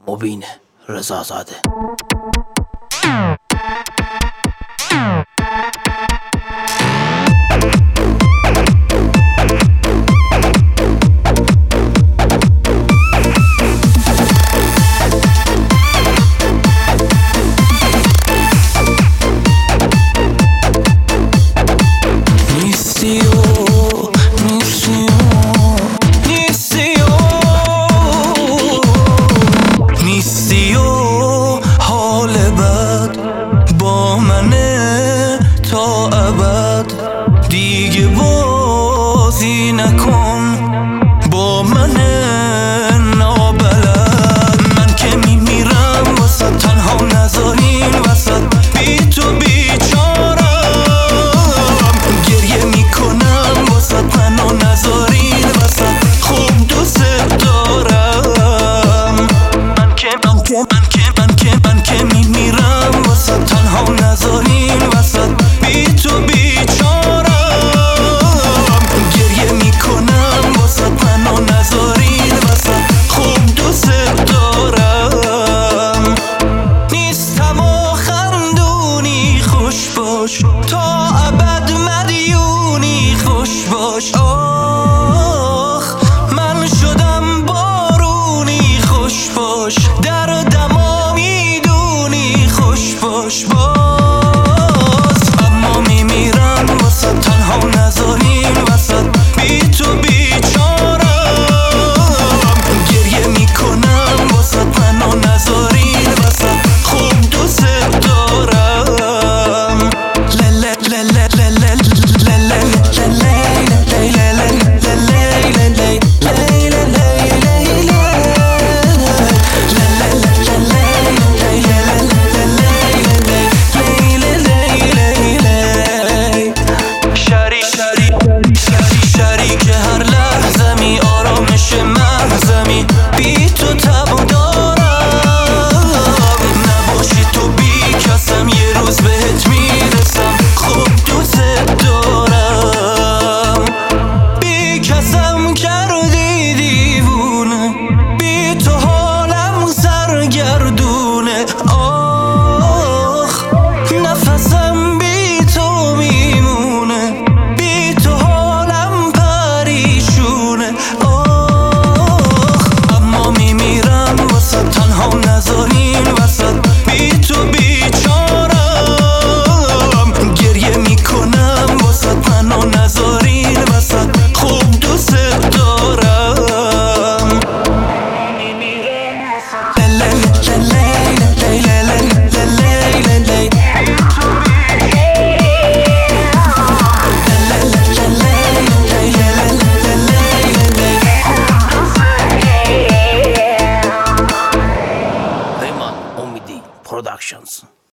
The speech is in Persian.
مبین رضازاده. نیستی و حال بد با منه تا ابد، دیگه بازی نکن با منه نابلد. من که میمیرم واسه تنها نذارین وسط، بی تو بیچارم گریه میکنم واسه منو نذارین وسط، خوب دوست دارم. من که میمیرم واسه تنها نذارین وسط، بی تو بیچارم گریه میکنم واسه منو نذارین وسط، خوب دوست دارم. نیستم و خندونی خوش باش، تا ابد مدیونی خوش باش. آخ من شدم بارونی خوش باش، در دما میدونی خوش باش باز. اما میمیرم واسه تنها نذارین وسط، بی تو بیچارم گریه میکنم واسه منو نذارین وسط، خوب دوست دارم. شریک هر لحظمی، آرامش محضمی، بی تو تب دارم. نباشی تو بی کسم، یه روز بهت میرسم، خوب دوست دارم. بی کسم کردی دیوونه، بی تو حالم سرگردونه. آخ نفسم بی تو میمونه، بی تو حالم پریشونه. آخ اما میمیرم واسه تنها نذارین وسط، بی تو بیچارم گریه میکنم واسه منو نذارین وسط، خوب دوست دارم. پیمان امیدی پروداکشنز.